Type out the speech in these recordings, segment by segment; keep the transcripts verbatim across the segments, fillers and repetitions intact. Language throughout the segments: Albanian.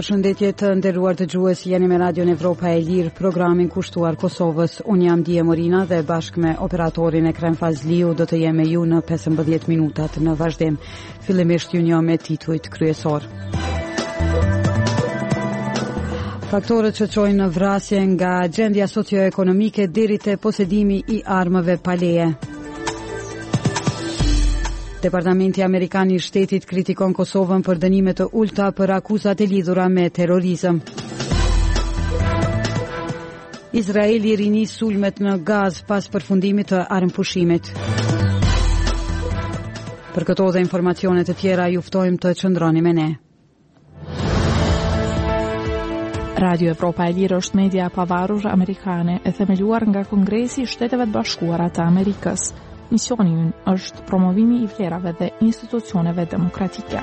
Përshëndetje të nderuar dëgjues, jeni me Radion Evropa e Lirë, programin kushtuar Kosovës. Unë jam Dije Morina dhe bashkë me operatorin Ekrem Fazliu do të jem me ju në pesëmbëdhjetë minutat në vazhdim. Fillimisht ju njoh me titujt kryesor. Faktorët që çojnë në vrasje nga gjendja socioekonomike deri te posedimi i armëve pa leje. Departamenti Amerikan i Shtetit kritikon Kosovën për dënime të ulta për akuzat e lidhura me terrorizëm. Izraeli rinis sulmet në Gazë pas përfundimit të armëpushimit. Për këto dhe informacione të tjera ju ftojmë të qëndroni me ne. Radio Evropa e Lirë është media pavarur amerikane e themeluar nga Kongresi i Shteteve të Bashkuara të Amerikës. Misioni ynë është promovimi i vlerave dhe institucioneve demokratike.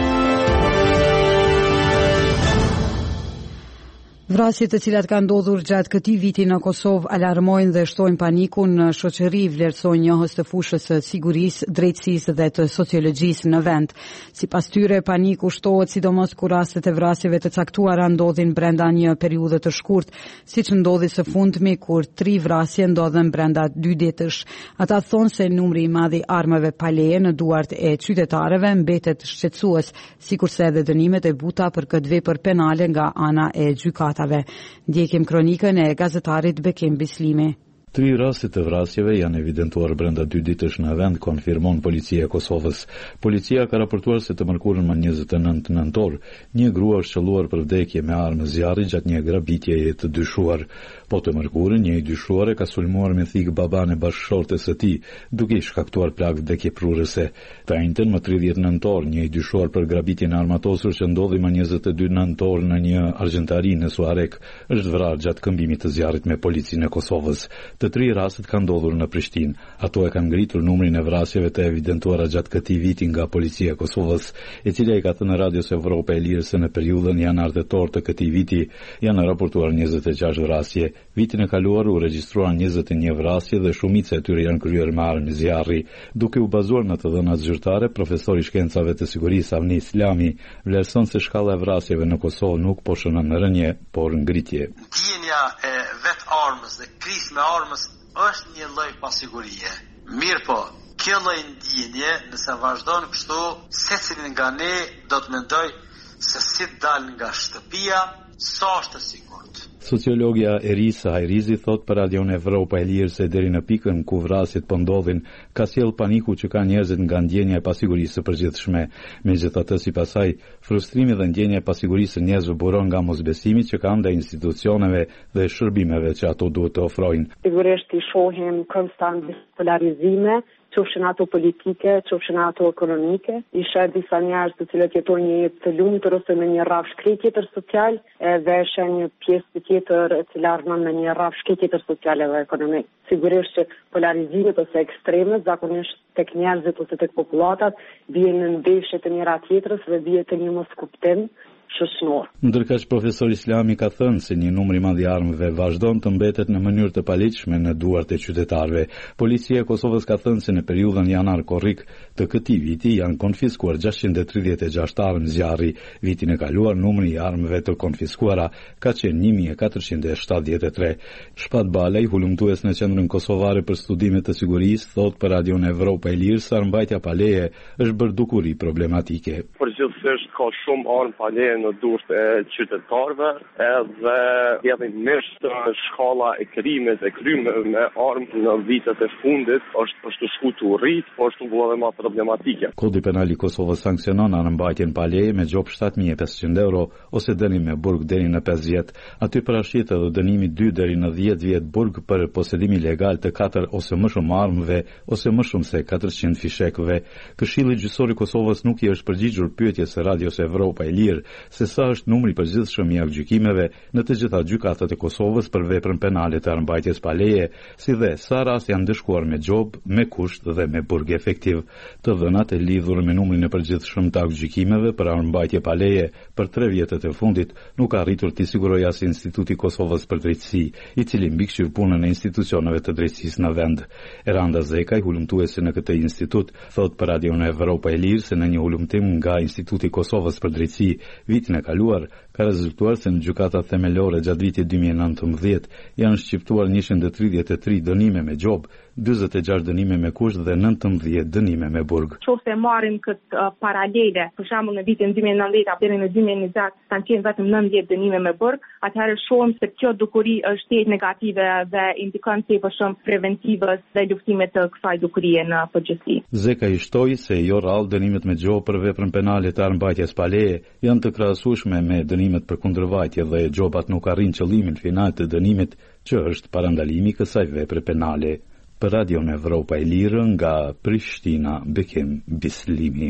Vrasjet të cilat kanë ndodhur gjatë këtij viti në Kosovë alarmojnë dhe shtojnë panikun në shoqëri, vlerësojnë njohës të fushës së sigurisë, drejtësisë dhe të sociologjisë në vend. Sipas tyre, paniku shtohet sidomos kur rastet e vrasjeve të caktuara ndodhin brenda një periudhe të shkurtë, siç ndodhi së fundmi kur tri vrasje ndodhen brenda dy ditësh. Ata thonë se numri i madh i armëve pa leje në duart e qytetarëve mbetet shqetësues, sikurse edhe dënimet e buta për këtë vepër penale nga ana e gjykatës. Ndjekim kronikën e gazetarit Bekim Bislimi. Tri raste të vrasjeve janë evidentuar brenda dy ditësh në vend, konfirmon policia e Kosovës. Policia ka raportuar se të mërkurën më njëzet e nëntë nëntor, një grua është qelluar për vdekje me armë zjarri gjatë një grabitjeje të dyshuar. Po të mërkurën, një i dyshuar ka sulmuar me thikë baban e bashkëshortes së tij, duke i shkaktuar plagë vdekje prurëse. Të njëjtën më tridhjetë nëntor, një i dyshuar për grabitjen e armatosur që ndodhi më njëzet e dy nëntor në një argjentari në Suarek, është vrarë gjatë këmbimit të zjarrit me policinë e Kosovës. Të tri rastet kanë ndodhur në Prishtinë. Ato e kanë ngritur numrin e vrasjeve të evidentuara gjatë këtij viti nga policia e Kosovës, e cila i ka thënë Radios Evropa e Lirë se në periudhën janar-tetor të këtij viti janë raportuar njëzet e gjashtë vrasje. Vitin e kaluar u regjistruan njëzet e një vrasje dhe shumica e tyre janë kryer me armë zjarri. Duke u bazuar në të dhënat zyrtare, profesori i shkencave të sigurisë Avni Islami vlerëson se shkalla e vrasjeve në Kosovë nuk po shënon rënje, por ngritje. Ndjenja e vet armës dhe krisë me armës është një lloj pasigurie. Mirë po, kjo lloj ndjenje, nëse vazhdon kështu, secili nga ne do të mendoj se si dal nga shtëpia, sa është e sigurt. Sociologja Erisa Hajrizi thot për Radion Evropa e Lirë se deri në pikën ku vrasjet po ndodhin, ka sjell paniku që ka njerëzit nga ndjenja e pasigurisë së përgjithshme. Megjithatë, sipas saj, frustrimi dhe ndjenja e pasigurisë së njerëzve buron nga mosbesimi që kanë ndaj institucioneve dhe shërbimeve që ato duhet të ofrojnë. Sigurisht i shohim konstant polarizime, qofshin ato politike, qofshin ato ekonomike. I sheh disa njerëz të cilët jetojnë një jetë të lumtur ose me një rrafsh tjetër social, edhe sheh një pjesë tjetër e cila armon me një rrafsh tjetër social dhe ekonomik. Sigurisht që polarizimet ose ekstremet zakonisht tek njerëzit ose tek populatat bien në ndeshje të njëra tjetrës dhe bie të një moskuptim shoqëror. Ndërkaq profesor Islami ka thënë se një numër i madh i armëve vazhdon të mbetet në mënyrë të paligjshme në duart e qytetarëve. Policia e Kosovës ka thënë se në periudhën janar-korrik të këtij viti janë konfiskuar gjashtëqind e tridhjetë e gjashtë armë zjarri. Vitin e kaluar numri i armëve të konfiskuara ka qenë një mijë e katërqind e shtatëdhjetë e tre. Shpat Balaj, hulumtues në Qendrën Kosovare për Studime të Sigurisë, thot për Radion Evropa e Lirë se armbajtja pa leje është bërë dukuri problematike. Përgjithsisht ka shumë armë pa leje në durt e qytetarëve, edhe vjedhimisht shkalla e krimit e krymeve me armë në vitet e fundit është është shkuar u rrit, por është edhe më problematike. Kodi penal i Kosovës sanksionon armbajtjen pa leje me gjop shtatë mijë e pesëqind euro ose dënim me burg deri në pesë vjet. Aty parashit edhe dënimi dy deri në dhjetë vjet burg për posedim ilegal të katër ose më shumë armëve ose më shumë se katërqind fishekëve. Këshilli gjyqësor i Kosovës nuk i është përgjigjur pyetjes së Radios Evropa e Lirë se sa është numri i përgjithshëm i gjykimeve në të gjitha gjykatat e Kosovës për veprën penale të armbajtjes pa leje, si dhe sa raste janë dëshkuar me gjob, me kusht dhe me burg efektiv. Të dhënat e lidhur me numrin e përgjithshëm të gjykimeve për armbajtje pa leje për tre vjetët e fundit nuk ka arritur t'i sigurojë as Instituti i Kosovës për drejtësi, i cili mbikëqyr punën e institucioneve të drejtësisë në vend. Eranda Zekaj, hulumtuese në këtë institut, thot për Radion Evropa e Lirë se në një hulumtim nga Instituti i Kosovës Kosovës për drejtësi vitin e kaluar ka rezultuar se në gjykata themelore gjatë vitit dy mijë e nëntëmbëdhjetë janë shqiptuar njëqind e tridhjetë e tre dënime me gjobë, dyzet e gjashtë dënime me kusht dhe nëntëmbëdhjetë dënime me burg. Nëse marrim këtë uh, paralele, për shembull në vitin dy mijë e nëntëdhjetë deri në dy mijë e njëzet kanë qenë vetëm nëntëdhjetë dënime me burg, atëherë shohim se kjo dukuri është e negative dhe indikon se për shumë preventivës dhe luftimit të kësaj dukurie në përgjithësi. Zeka i shtoi se jo rrallë dënimet me gjobë për veprën penale të armbajtjes pa leje janë të krahasueshme me dënimet për kundërvajtje dhe gjobat nuk arrin qëllimin final të dënimit që është parandalimi i kësaj vepre penale. Për Radio në Evropa e Lirë nga Prishtina, Bekim Bislimi.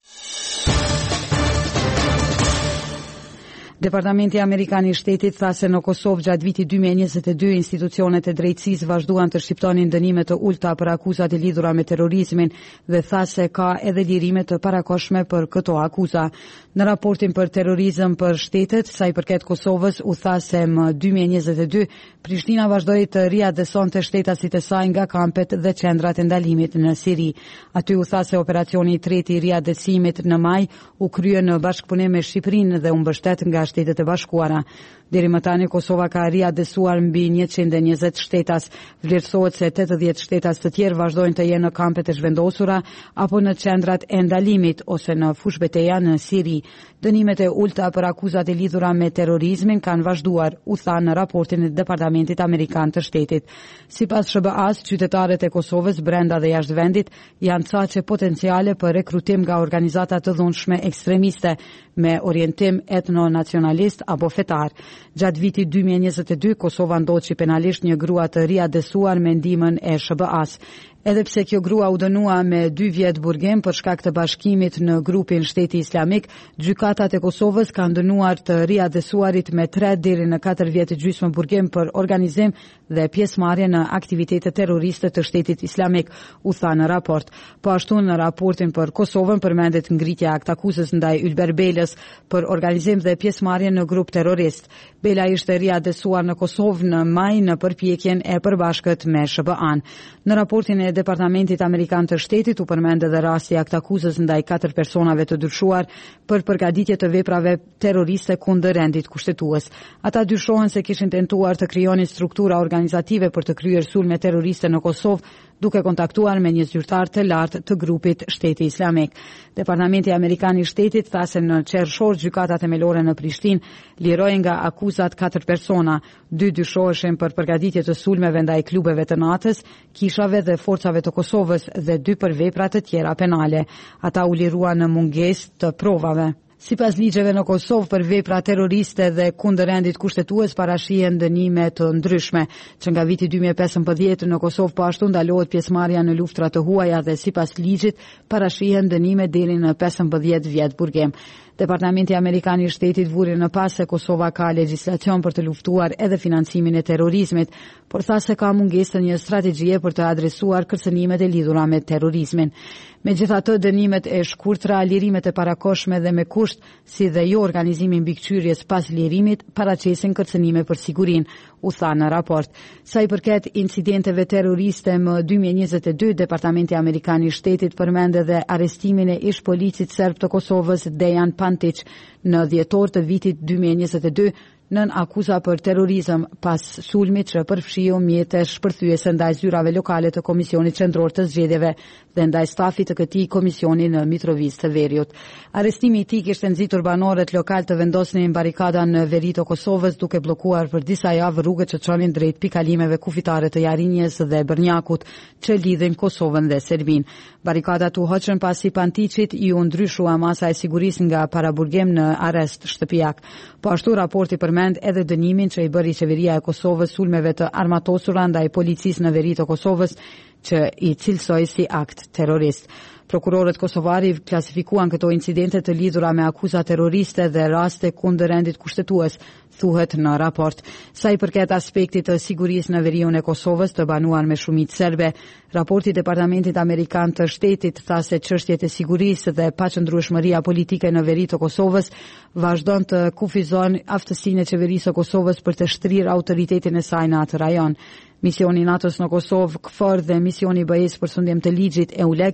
Departamenti Amerikan i Shtetit tha se në Kosovë gjatë vitit dy mijë e njëzet e dy institucionet e drejtësisë vazhduan të shqiptonin dënime të ulta për akuzat e lidhura me terrorizmin dhe tha se ka edhe lirime të parakoshme për këto akuza. Në raportin për terrorizëm për shtetet, sa i përket Kosovës, u tha se më dy mijë e njëzet e dy Prishtina vazhdoi të riadësonte shtetasit e saj nga kampet dhe qendrat e ndalimit në Siri. Aty u tha se operacioni i tretë i riadësimit në maj u krye në bashkëpunim me Shqipërinë dhe u mbështet nga Shtetet e Bashkuara. Deri më tani Kosova ka riadësuar mbi njëqind e njëzet shtetas. Vlerësohet se tetëdhjetë shtetas të tjerë vazhdojnë të jenë në kampet e zhvendosura apo në qendrat e ndalimit ose në fushbeteja në Siri. Dënimet e ulta për akuzat e lidhura me terrorizmin kanë vazhduar, u tha në raportin e Departamentit Amerikan të Shtetit. Sipas S B A-s, qytetarët e Kosovës brenda dhe jashtë vendit janë caqe potenciale për rekrutim nga organizata të dhunshme ekstremiste me orientim etno-nacionalist apo fetar. Gjatë vitit dy mijë e njëzet e dy, Kosova ndoqi penalisht një grua të riadësuar me ndihmën e S B A-s. Edhe pse kjo grua u dënua me dy vjet burgim për shkak të bashkimit në grupin Shteti Islamik, gjykatat e Kosovës kanë dënuar të riadësuarit me tre deri në katër vjet gjysmë burgim për organizim dhe pjesëmarrje në aktivitete terroriste të Shtetit Islamik, u tha në raport. Po ashtu në raportin për Kosovën përmendet ngritja e aktakuzës ndaj Ylber Belës për organizim dhe pjesëmarrje në grup terrorist. Bela ishte riadësuar në Kosovë në maj në përpjekjen e përbashkët me S B A-n. Në raportin e Departamentit Amerikan të Shtetit u përmend edhe rasti i aktakuzës ndaj katër personave të dyshuar për përgatitje të veprave terroriste kundër rendit kushtetues. Ata dyshohen se kishin tentuar të krijonin struktura organizative për të kryer sulme terroriste në Kosovë, duke kontaktuar me një zyrtar të lartë të grupit Shteti Islamik. Departamenti Amerikan i Shtetit tha se në qershor gjykata themelore në Prishtinë liroi nga akuzat katër persona, dy dyshoheshin për përgatitje të sulmeve ndaj klubeve të natës, kishave dhe forcave të Kosovës dhe dy për vepra të tjera penale. Ata u liruan në mungesë të provave. Sipas ligjeve në Kosovë për vepra terroriste dhe kundër rendit kushtetues parashihen dënime të ndryshme, që nga viti dy mijë e pesëmbëdhjetë në Kosovë po ashtu ndalohet pjesëmarrja në luftra të huaja dhe sipas ligjit parashihen dënime deri në pesëmbëdhjetë vjet burgim. Departamenti Amerikan i Shtetit vuri në pas se Kosova ka legjislacion për të luftuar edhe financimin e terrorizmit, por tha se ka mungesë të një strategjie për të adresuar kërcënimet e lidhura me terrorizmin. Megjithatë, dënimet e shkurtra, lirimet e parakoshme dhe me kusht, si dhe jo organizimi mbikëqyrjes pas lirimit, paraqesin kërcënime për sigurinë, u tha në raport. Sa i përket incidenteve terroriste më dy mijë e njëzet e dy, Departamenti Amerikan i Shtetit përmend edhe arrestimin e ish policit serb të Kosovës Dejan Pantić në dhjetor të vitit dy mijë e njëzet e dy nën akuza për terrorizëm pas sulmit që përfshiu mjete shpërthyese ndaj zyrave lokale të Komisionit Qendror të Zgjedhjeve dhe ndaj stafit të këtij komisioni në Mitrovic të Veriut. Arrestimi i tij kishte nxitur banorët lokal të vendosnin barikada në veri të Kosovës duke bllokuar për disa javë rrugët që çonin drejt pikalimeve kufitare të Jarinjes dhe Bërnjakut që lidhin Kosovën dhe Serbinë. Barikadat u hoqën pasi Pantićit i u ndryshua masa e sigurisë nga paraburgim në arrest shtëpiak. Po ashtu raporti përmend edhe dënimin që i bëri qeveria e Kosovës sulmeve të armatosura ndaj policisë në veri të Kosovës që i cilësoi si akt terrorist. Prokurorët kosovari klasifikuan këto incidente të lidhura me akuza terroriste dhe raste kundër rendit kushtetues, thuhet në raport. Sa i përket aspektit të sigurisë në veriun e Kosovës të banuar me shumicë serbe, raporti i Departamentit Amerikan të Shtetit tha se çështjet e sigurisë dhe paqëndrueshmëria politike në veri të Kosovës vazhdon të kufizon aftësinë e qeverisë së Kosovës për të shtrirë autoritetin e saj në atë rajon. Misioni NATO-s në Kosovë, KFOR dhe misioni B E S për sundim të ligjit EULEX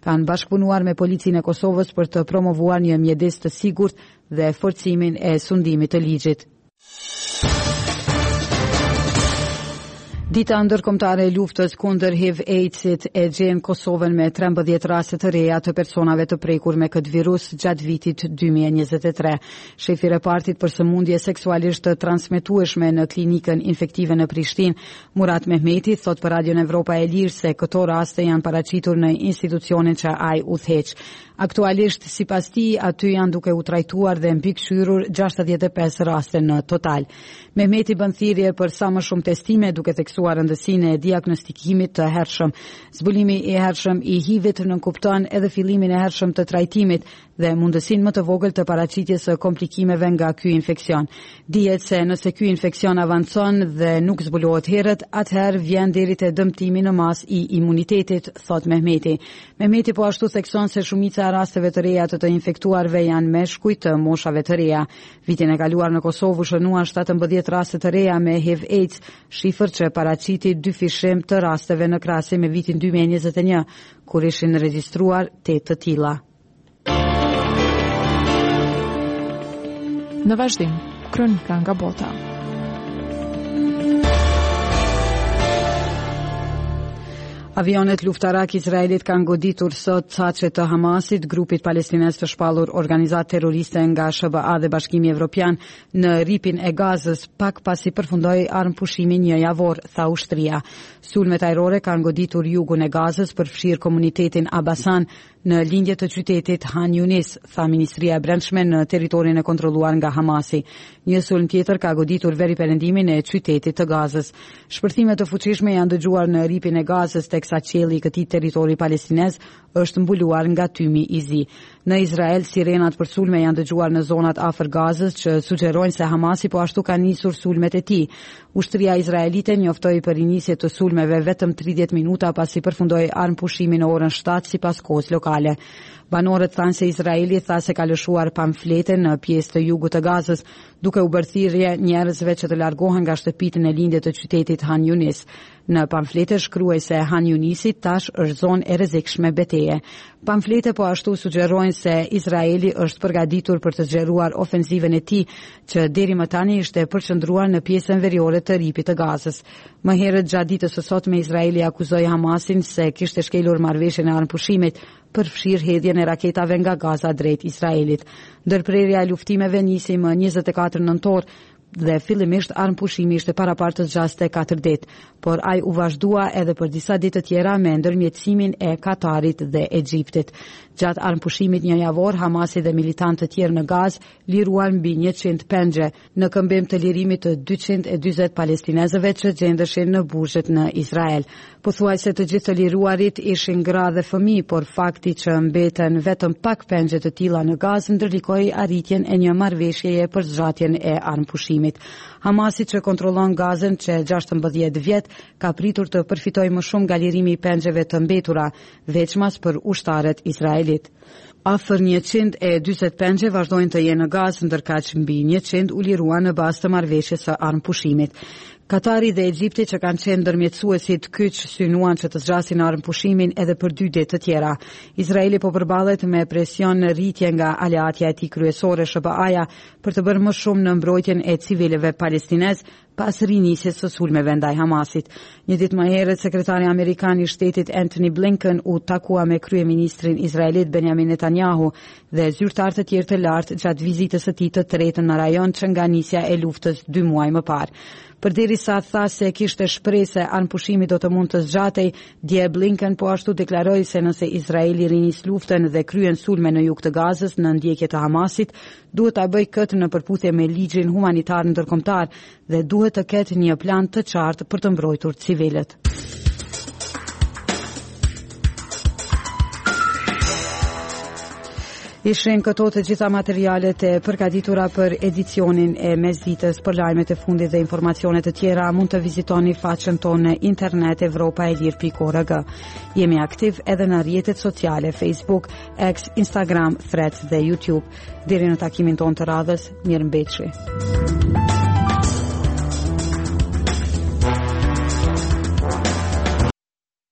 kanë bashkëpunuar me policinë e Kosovës për të promovuar një mjedis të sigurt dhe forcimin e sundimit të ligjit. Dita ndërkombëtare e luftës kundër H I V AIDS-it e gjen Kosovën me trembëdhjetë raste të reja të personave të prekur me këtë virus gjatë vitit dy mijë e njëzet e tre. Shefi i repartit për sëmundje seksualisht të transmetueshme në klinikën infektive në Prishtinë, Murat Mehmeti, thot për Radion Evropa e Lirë se këto raste janë paraqitur në institucionin që ai udhëheq. Aktualisht, sipas tij, aty janë duke u trajtuar dhe mbikëqyrur gjashtëdhjetë e pesë raste në total. Mehmeti bën thirrje për sa më shumë testime duke theksuar rëndësinë e diagnostikimit të hershëm. Zbulimi i hershëm i H I V-it nënkupton edhe fillimin e hershëm të trajtimit dhe mundësinë më të vogël të paraqitjes së komplikimeve nga ky infeksion. Dihet se nëse ky infeksion avancon dhe nuk zbulohet herët, atëherë vjen deri te dëmtimi në masë i imunitetit, thot Mehmeti. Mehmeti po ashtu thekson se shumica e rasteve të reja të të infektuarve janë meshkuj të moshave të reja. Vitin e kaluar në Kosovë u shënuan shtatëmbëdhjetë raste të reja me H I V AIDS, shifër që paraqiti dy fishim të rasteve në krahasim me vitin dy mijë e njëzet e një, kur ishin regjistruar tetë të tilla. Në vazhdim, kronika nga bota. Avionet luftarak Izraelit kanë goditur sot caqe të Hamasit, grupit palestinez të shpallur organizat terroriste nga S B A dhe Bashkimi Evropian në ripin e Gazës, pak pasi përfundoi armëpushimi një javor, tha ushtria. Sulmet ajrore kanë goditur jugun e Gazës, përfshir komunitetin Abasan në lindje të qytetit Han Yunis, tha Ministria e Brendshme në territorin e kontrolluar nga Hamasi. Një sulm tjetër ka goditur veri perëndimin e qytetit të Gazës. Shpërthime të fuqishme janë dëgjuar në ripin e Gazës, teksa qielli i këtij territori palestinez është mbuluar nga tymi i zi. Në Izrael, sirenat për sulme janë dëgjuar në zonat afër Gazës, që sugjerojnë se Hamasi po ashtu ka nisur sulmet e tij. Ushtria izraelite njoftoi për inisje të sulmeve vetëm tridhjetë minuta pasi përfundoi armëpushimin në orën shtatë sipas kohës lokale. Banorët thanë se Izraeli tha se ka lëshuar pamflete në pjesë të jugut të Gazës, duke u bërë thirrje njerëzve që të largohen nga shtëpitë në lindje të qytetit Han Yunis. Në pamflete shkruaj se Han Yunisi tash është zonë e rrezikshme beteje. Pamflete po ashtu sugjerojnë se Izraeli është përgatitur për të zgjeruar ofensivën e tij, që deri më tani ishte përqendruar në pjesën veriore të ripit të Gazës. Më herët gjatë ditës së sotme Izraeli akuzoi Hamasin se kishte shkelur marrëveshjen e armëpushimit për fshirë hedhjen e raketave nga Gaza drejt Izraelit. Ndërprerja e luftimeve nisi më njëzet e katër nëntor dhe fillimisht armëpushimi ishte parapartë të zgjaste katër ditë, por ai u vazhdua edhe për disa ditë të tjera me ndërmjetësimin e Katarit dhe Egjiptit. Gjatë armëpushimit një javor, Hamasi dhe militantë të tjerë në Gazë liruan mbi njëqind pengje në këmbim të lirimit të dyqind e dyzet palestinezëve që gjendeshin në burgjet në Izrael. Pothuajse të gjithë të liruarit ishin gra dhe fëmijë, por fakti që mbeten vetëm pak pengje të tilla në Gazë ndërlikoi arritjen e një marrëveshjeje për zgjatjen e armëpushimit. Hamasi, që kontrollon Gazën që gjashtëmbëdhjetë vjet, ka pritur të përfitojë më shumë nga lirimi i pengjeve të mbetura, veçmas për ushtarët Izraelit. Afër njëqind e dyzet pengje vazhdojnë të jenë në Gazë, ndërkaq mbi njëqind u liruan në bazë të marrëveshjes së armëpushimit. Katari dhe Egjipti, që kanë qenë ndërmjetësuesit kyç, synuan që të zgjasin armëpushimin edhe për dy ditë të tjera. Izraeli po përballet me presion në rritje nga aleatja e tij kryesore S B A-ja për të bërë më shumë në mbrojtjen e civilëve palestinez pas rinisjes së sulmeve ndaj Hamasit. Një ditë më herët, sekretari amerikan i shtetit Antony Blinken u takua me kryeministrin izraelit Benjamin Netanyahu dhe zyrtar të tjerë të lartë gjatë vizitës së tij të tretë në rajon që nga nisja e luftës dy muaj më parë. Përderisa tha se kishte shpresë se armëpushimi do të mund të zgjatej, dje Blinken po ashtu deklaroi se nëse Izraeli rinis luftën dhe kryen sulme në jug të Gazës në ndjekje të Hamasit, duhet ta bëjë këtë në përputhje me ligjin humanitar ndërkombëtar dhe duhet të ketë një plan të qartë për të mbrojtur civilët. Ishin këto të gjitha materialet e përgatitura për edicionin e mesditës. Për lajmet e fundit dhe informacionet të tjera mund të vizitoni faqen tonë në internet evropa e lir pikë org. Jemi aktiv edhe në rrjetet sociale Facebook, X, Instagram, Threads dhe YouTube. Deri në takimin tonë të radhës, mirëmbëjtje.